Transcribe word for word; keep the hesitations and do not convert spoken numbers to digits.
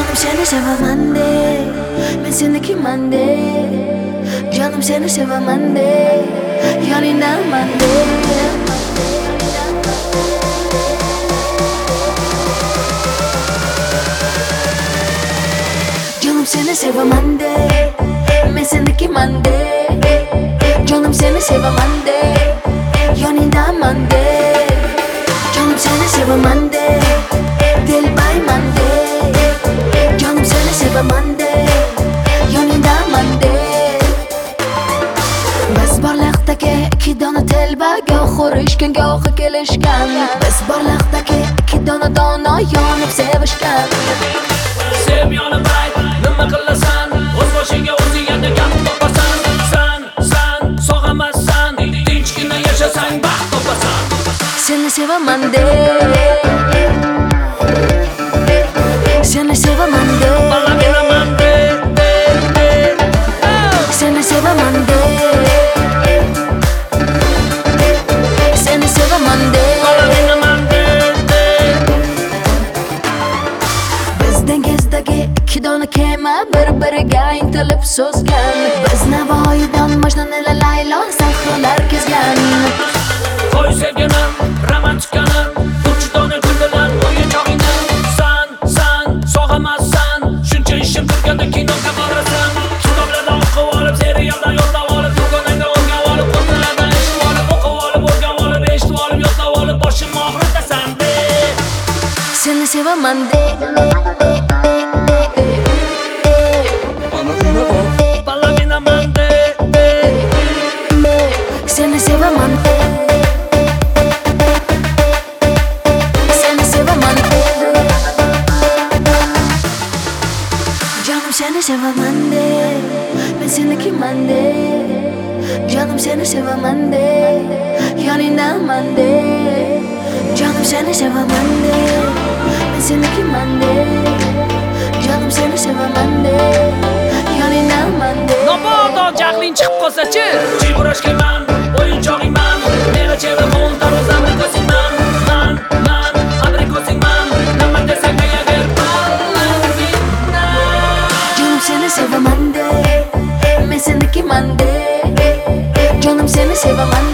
Canım seni sevemen de, ben senikiman de. Canım seni sevemen de, yanındaman de. Canım seni sevemen de, ben senikiman de. Canım seni sevemen de, yanındaman de. Canım seni sevemen de, dilbayman de. Canım seni sevemen de, yanındaman de. Biz barliqdagi ikki dona telba, goh urishgan, goh kelishgan. Biz barliqdagi ikki dona dono yonib sevishgan. Sev yonib ayt, nima qilasan? O'z boshiga o'zing yana gap topasan. San, san, sog'amassan, tinchgina yashasang baxt topasan. Seni sevemen de, seni sevemen de. Balla minaman de, de, de. Seni sevemen de, seni sevemen de. Balla minaman de, de. Biz dengizdagi ikki dona kema bir-biriga intilib so'zgan. Biz Navoiydan Majnun ila Laylo sahrolar kezgan. Qo'y sevganim, romantikani, uch dona kuldilar o'yinchog'ingni. San, san, sog'amassan, shuncha ishim turganda kinoga borasan. Kitoblardan o'qib olib, serialdan yodlab olib, dugonangda o'rganib olib, qo'rqinlardan eshitib olib, o'qib olib, o'rganib olib, eshitib olib, yodlab olib, boshim og'ritasan de. Seni sevemen de, Balla minaman de, de. seni sevemen de. Seni sevemen de. Canım seni sevemen de, ben senikiman de. Canım seni sevemen de, yanındaman de. Canım seni sevemen de, ben senikiman de. Canım seni sevemen de, yanındaman de. Mabodo jahling chiqib qolsa-chi, jibrashkiman, o'yinchog'ingman. Meni chevamon tarozam abrikosingman. Man, man, abrikosingman. Nima desang agar ballargina. Canım seni sevemen de, ben senikiman de. Canım seni sevemen